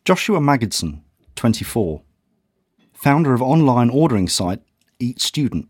Joshua Magidson, 24, founder of online ordering site Eat Student.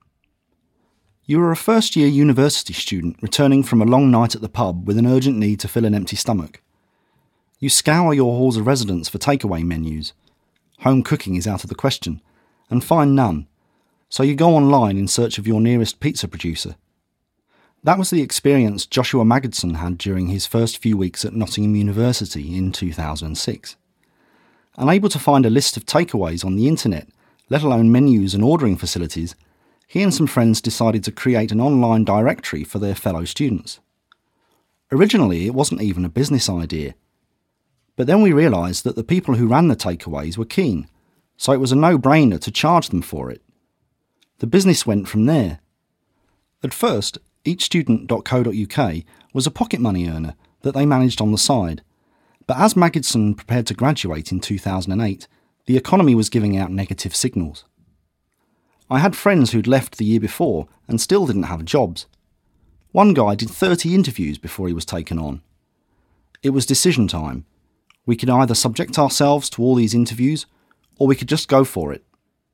You are a first-year university student returning from a long night at the pub with an urgent need to fill an empty stomach. You scour your halls of residence for takeaway menus. Home cooking is out of the question, and find none, so you go online in search of your nearest pizza producer. That was the experience Joshua Magidson had during his first few weeks at Nottingham University in 2006. Unable to find a list of takeaways on the internet, let alone menus and ordering facilities, he and some friends decided to create an online directory for their fellow students. Originally, it wasn't even a business idea. But then we realised that the people who ran the takeaways were keen, so it was a no-brainer to charge them for it. The business went from there. At first, eachstudent.co.uk was a pocket money earner that they managed on the side. But as Magidson prepared to graduate in 2008, the economy was giving out negative signals. I had friends who'd left the year before and still didn't have jobs. One guy did 30 interviews before he was taken on. It was decision time. We could either subject ourselves to all these interviews, or we could just go for it.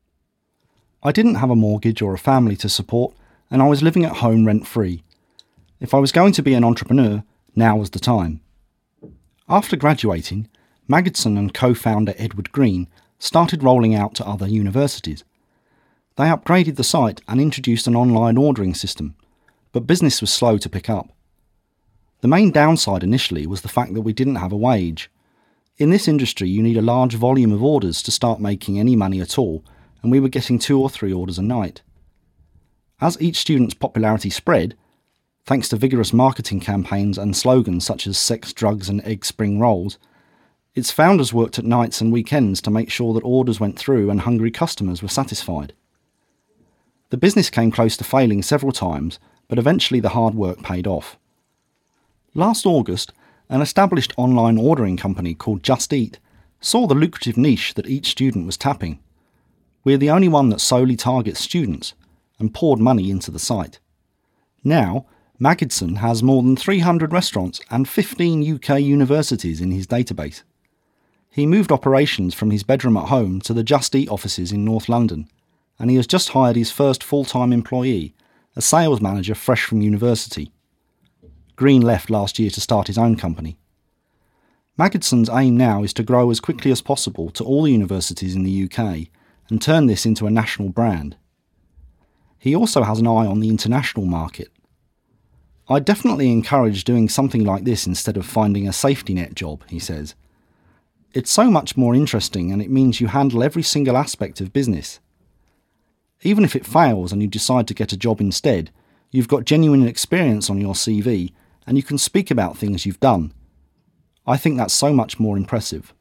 I didn't have a mortgage or a family to support, and I was living at home rent-free. If I was going to be an entrepreneur, now was the time. After graduating, Magidson and co-founder Edward Green started rolling out to other universities. They upgraded the site and introduced an online ordering system, but business was slow to pick up. The main downside initially was the fact that we didn't have a wage. In this industry, you need a large volume of orders to start making any money at all, and we were getting 2 or 3 orders a night. As Each Student's popularity spread, thanks to vigorous marketing campaigns and slogans such as sex, drugs and egg spring rolls, its founders worked at nights and weekends to make sure that orders went through and hungry customers were satisfied. The business came close to failing several times, but eventually the hard work paid off. Last August, an established online ordering company called Just Eat saw the lucrative niche that Each Student was tapping. We're the only one that solely targets students, and poured money into the site. Now, Magidson has more than 300 restaurants and 15 UK universities in his database. He moved operations from his bedroom at home to the Just Eat offices in North London, and he has just hired his first full-time employee, a sales manager fresh from university. Green left last year to start his own company. Magidson's aim now is to grow as quickly as possible to all the universities in the UK and turn this into a national brand. He also has an eye on the international market. I definitely encourage doing something like this instead of finding a safety net job, he says. It's so much more interesting and it means you handle every single aspect of business. Even if it fails and you decide to get a job instead, you've got genuine experience on your CV and you can speak about things you've done. I think that's so much more impressive.